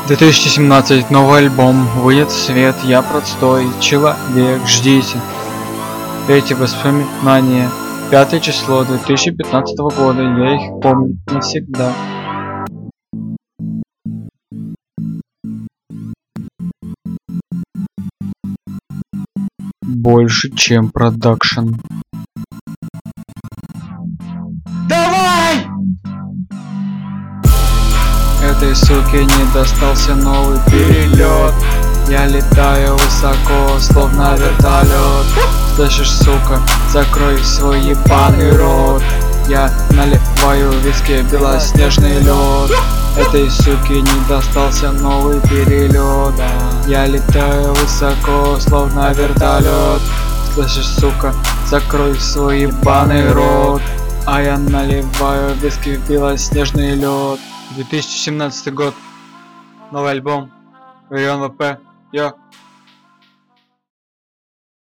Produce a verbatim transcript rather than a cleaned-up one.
две тысячи семнадцать, новый альбом выйдет в свет, я простой человек, ждите. Эти воспоминания, пятое число две тысячи пятнадцатого года, я их помню навсегда. Больше, чем продакшн. Давай! Этой суке не достался новый перелет. Я летаю высоко, словно вертолет. Слышишь, сука, закрой свой ебаный рот. Я наливаю виски белоснежный лед. Этой суке не достался новый перелет. Я летаю высоко, словно вертолет. Слышишь, сука, закрой свой ебаный рот. А я наливаю виски в белоснежный лед. две тысячи семнадцатый год. Новый альбом. Варион ВП. Йо.